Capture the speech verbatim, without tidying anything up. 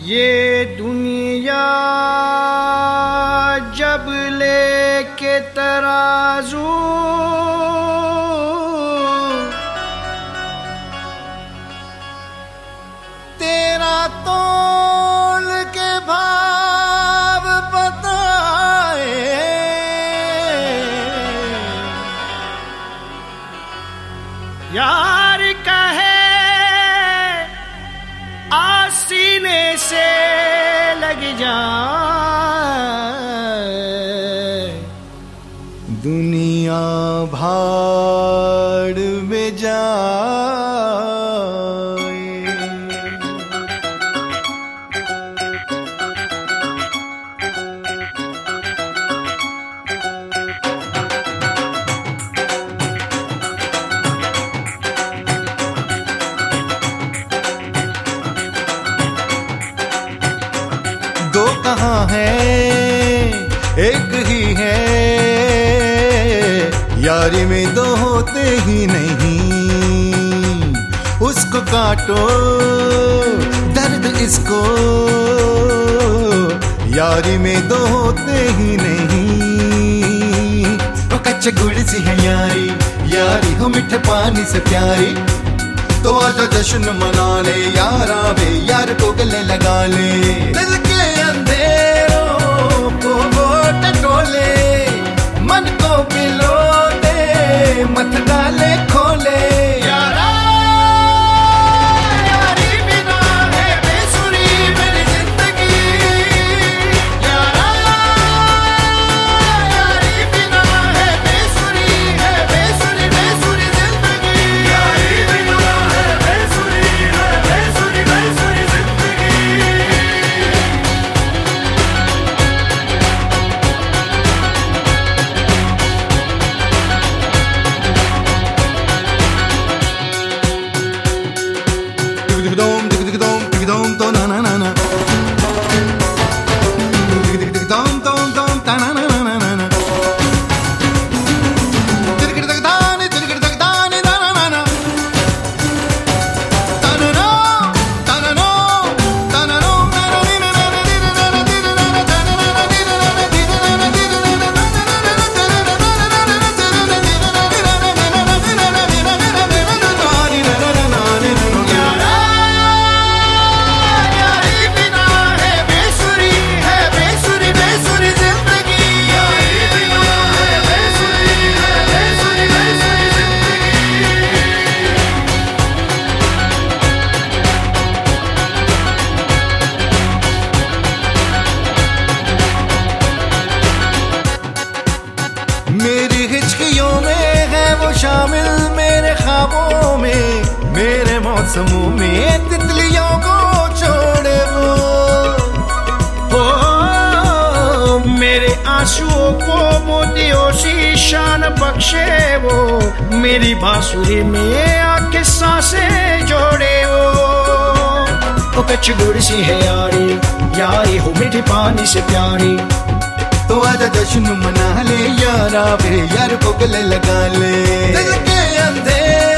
ये दुनिया जब लेके तराजू तेरा तोल के भाव बताए, यार कहे आसीने से लग जाए, दुनिया भाड़ में जाए। दो कहाँ है एक ही है, यारी में दो होते ही नहीं। उसको काटो दर्द इसको, यारी में दो होते ही नहीं। वो कच्चे गुड़ सी है यारी, यारी हो मीठे पानी से प्यारी। तो आजा जश्न मना ले यारा वे, यार को गले लगा ले। दिल के अंधेरों को वो टटोले, मन को पिलो दे मत डाले खोले। यारा यारी बिना है बेसुरी मेरी जिंदगी, यारा यारी बिना है बेसुरी है बेसुरी बेसुरी जिंदगी, यारी बिना है बेसुरी है बेसुरी बेसुरी जिंदगी। Dum dum dum dum dum dum na na na na. Dum dum dum ta na na na na na. Tirgir tak dani tirgir tak dani na na na na. Ta na na ta na na ta na na na na na na na na na ta na na na मेरी हिचकियों में है वो शामिल, मेरे ख्वाबों में मेरे मौसमों में तितलियों को छोड़े वो। ओ मेरे आंसुओं को मोतियों सी शान बख्शे वो, मेरी बांसुरी में आके सांसें जोड़े वो। ओ कच्ची गुड़ सी है यारी, यारी हो मीठे पानी से प्यारी। तो आजा जश्न मना ले यारा वे, यार को गले लगा ले। दिल के अंधेरे